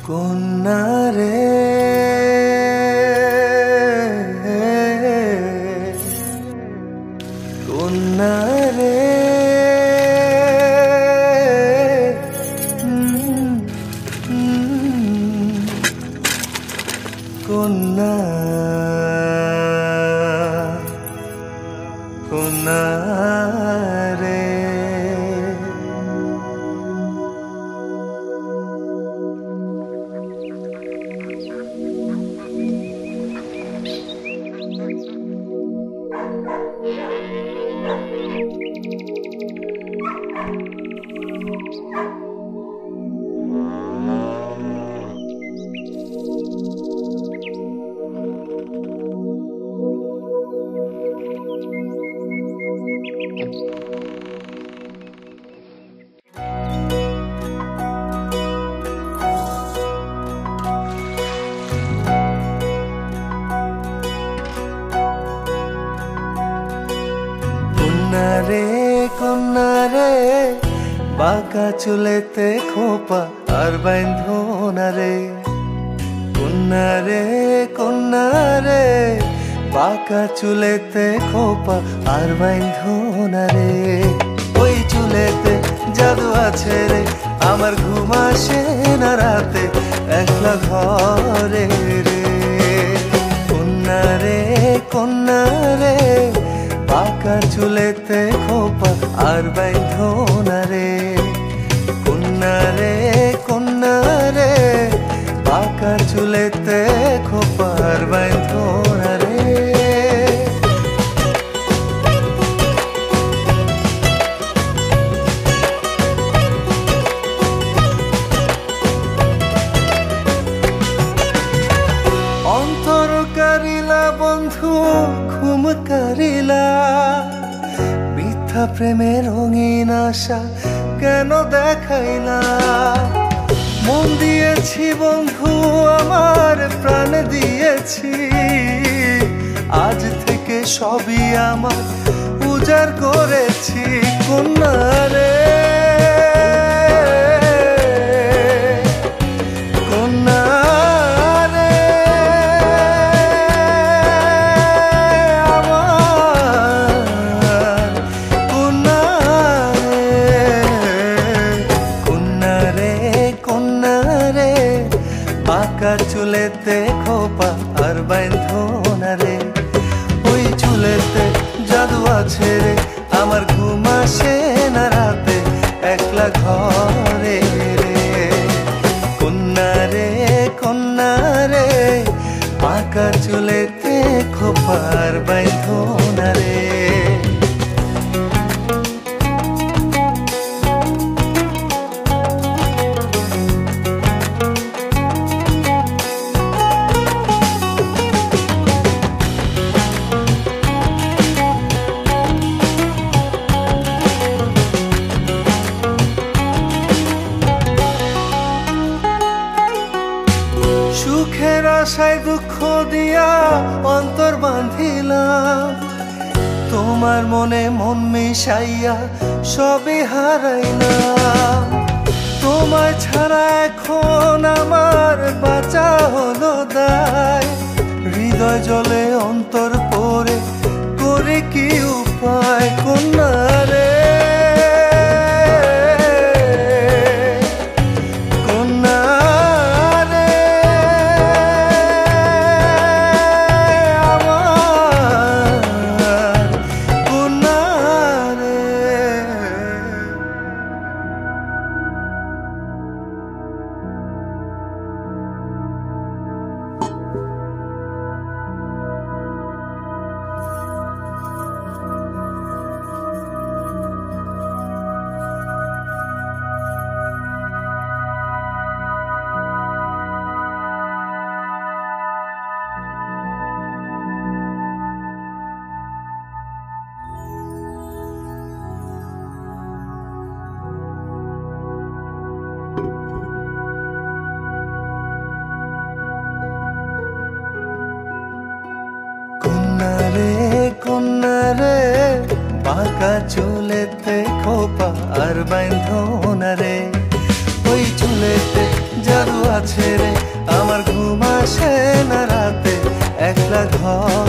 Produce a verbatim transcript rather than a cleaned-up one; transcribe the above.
কন্যা রে কন্যা রে কন্যা কন্যা রে কন্যা রে কন্যা রে বাঁকা চুলেতে খোপা আর বাঁধো না রে কন্যা রে কন্যা রে বাঁকা চুলেতে খোপা আর বাঁধো না রে ওই চুলেতে জাদু আছে রে আমার ঘুম আসে না রাতে একলা ঘরে রে কন্যা রে কন্যা রে বাঁকা চুলেতে খোপা আর বাঁধো না রে কন্যা রে কন্যা রে বাঁকা চুলেতে খোপা আর বাঁধো না রে অন্তর কারিলা বন্ধু ঘুম কারিলা মিথ্যা প্রেমের রঙিন আশা কেন দেখাইলা মন দিয়েছি বন্ধু আমার প্রাণ দিয়েছি আজ থেকে সবই আমার উজাড় করেছি কন্যা রে কন্যা বাঁকা চুলেতে খোপা আর বাঁধো না রে ওই চুলেতে জাদু আছে রে আমার ঘুম আসে না রাতে একলা ঘরে রে কন্যা রে কন্যা রে বাঁকা চুলেতে খোপা আর বাঁধো না রে সুখের আশায় দুঃখ দিয়া অন্তর বাঁধিলাম তোমার মনে মন মিশাইয়া সবে হারাইলাম তোমায় ছাড়া এখন আমার বাঁচা হলো দায় হৃদয় জলে অন্তর পড়ে করে কি উপায় কন্যা রে কন্যা রে বাঁকা চুলেতে খোপা আর বাঁধো না রে ওই চুলেতে জাদু ছেড়ে আমার ঘুম আসে না রাতে, একলা ঘর